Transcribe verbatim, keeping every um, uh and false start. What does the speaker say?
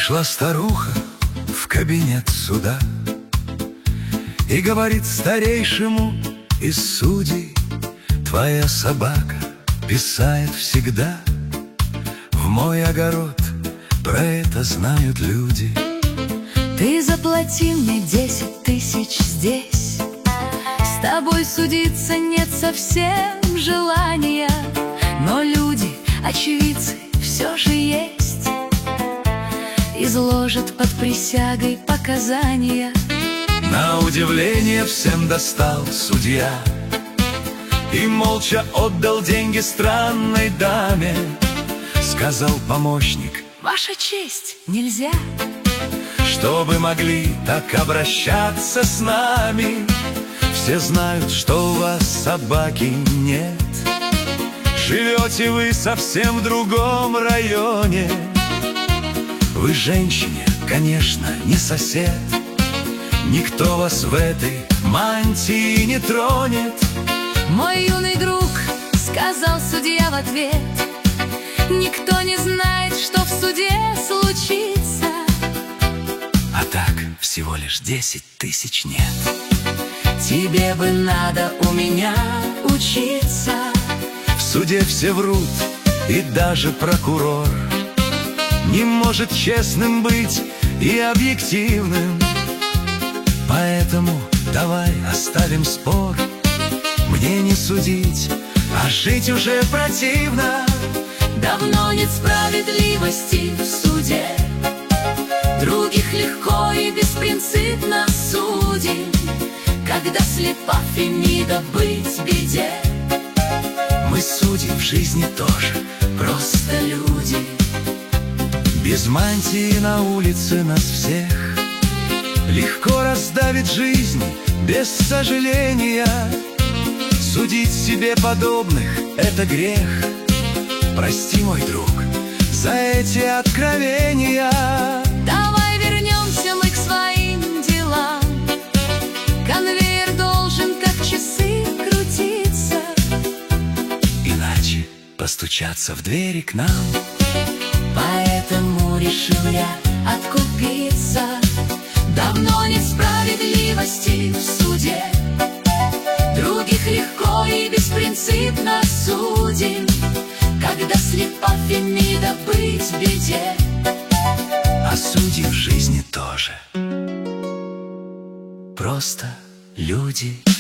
Пришла старуха в кабинет суда и говорит старейшему из судей: твоя собака писает всегда в мой огород, про это знают люди. Ты заплати мне десять тысяч здесь, с тобой судиться нет совсем желания, но люди, очевидцы, все же есть, изложат под присягой показания. На удивление всем достал судья и молча отдал деньги странной даме. Сказал помощник: ваша честь, нельзя, чтобы могли так обращаться с нами. Все знают, что у вас собаки нет, живете вы совсем в другом районе. Вы женщине, конечно, не сосед, никто вас в этой мантии не тронет. Мой юный друг, сказал судья в ответ, никто не знает, что в суде случится. А так всего лишь десять тысяч нет. Тебе бы надо у меня учиться. В суде все врут, и даже прокурор не может честным быть и объективным. Поэтому давай оставим спор. Мне не судить, а жить уже противно. Давно нет справедливости в суде, других легко и беспринципно судим. Когда слепа Фемида быть беде, мы судим в жизни тоже, просто люди. Без мантии на улице нас всех легко раздавит жизнь без сожаления. Судить себе подобных — это грех. Прости, мой друг, за эти откровения. Давай вернемся мы к своим делам. Конвейер должен, как часы, крутиться, иначе постучаться в двери к нам. Поэтому решил я откупиться. Давно нет справедливости в суде, других легко и беспринципно судим. Когда слепа Фемида быть в беде, а судьи в жизни тоже просто люди.